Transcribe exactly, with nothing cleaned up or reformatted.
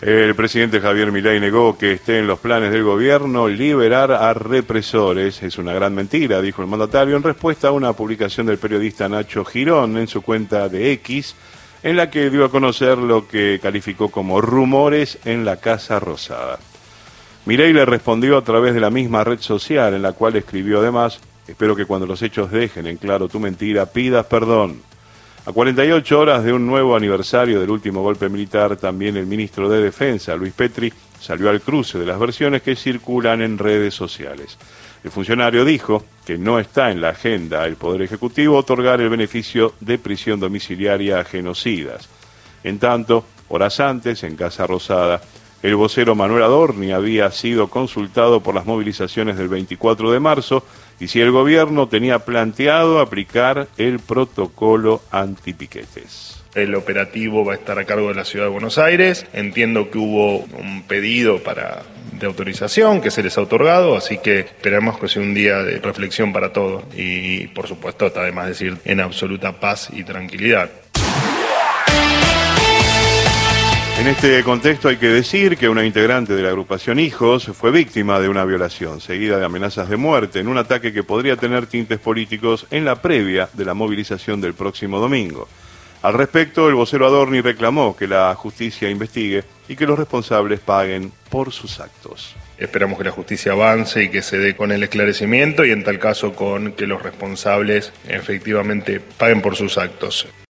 El presidente Javier Milei negó que esté en los planes del gobierno liberar a represores. Es una gran mentira, dijo el mandatario en respuesta a una publicación del periodista Nacho Girón en su cuenta de X, en la que dio a conocer lo que calificó como rumores en la Casa Rosada. Milei le respondió a través de la misma red social, en la cual escribió además: espero que cuando los hechos dejen en claro tu mentira, pidas perdón. A cuarenta y ocho horas de un nuevo aniversario del último golpe militar, también el ministro de Defensa, Luis Petri, salió al cruce de las versiones que circulan en redes sociales. El funcionario dijo que no está en la agenda del Poder Ejecutivo otorgar el beneficio de prisión domiciliaria a genocidas. En tanto, horas antes, en Casa Rosada, el vocero Manuel Adorni había sido consultado por las movilizaciones del veinticuatro de marzo y si el gobierno tenía planteado aplicar el protocolo antipiquetes. El operativo va a estar a cargo de la Ciudad de Buenos Aires. Entiendo que hubo un pedido para, de autorización que se les ha otorgado, así que esperamos que sea un día de reflexión para todos y, por supuesto, además decir, en absoluta paz y tranquilidad. En este contexto hay que decir que una integrante de la agrupación Hijos fue víctima de una violación, seguida de amenazas de muerte, en un ataque que podría tener tintes políticos en la previa de la movilización del próximo domingo. Al respecto, el vocero Adorni reclamó que la justicia investigue y que los responsables paguen por sus actos. Esperamos que la justicia avance y que se dé con el esclarecimiento y en tal caso con que los responsables efectivamente paguen por sus actos.